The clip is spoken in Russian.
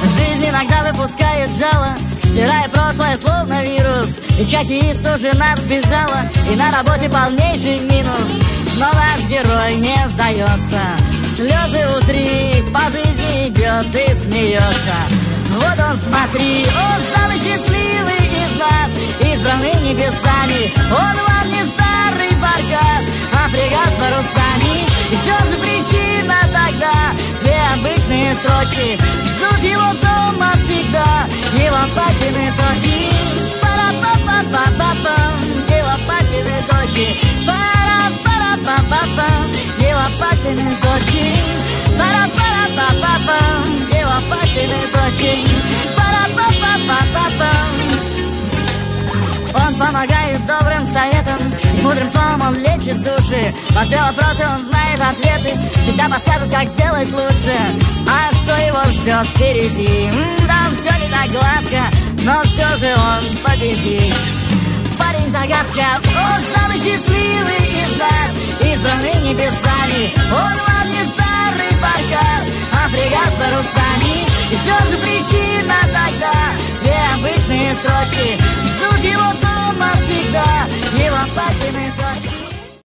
Жизнь иногда выпускает жало, стирая прошлое словно вирус. И хоккеист уже нас сбежала, и на работе полнейший минус. Но наш герой не сдается, слезы утри, по жизни идет и смеется. Вот он, смотри, он самый счастливый из нас, избранный небесами. Он вам не старый баркас, а фрегат с парусами. И в чем же причина тогда? Две обычные строчки ждут его дома всегда, его папины точки. Пара-па-па-па-па-пам, его папины точки. Пара-пара-па-па-пам, его папины точки. Пара-пара-па-па-пам, его папины точки. Пара-па-па-па-па-пам. Он помогает добрым советам, и мудрым словом он лечит души. Во все вопросы он знает ответы, всегда подскажет, как сделать лучше. А что его ждет впереди? Там все не так гладко, но все же он победит. Парень загадка, он самый счастливый из нас, избранный небесами. Он вам не старый баркас, а фрегат с парусами. И в чем же причина тогда? Две обычные строчки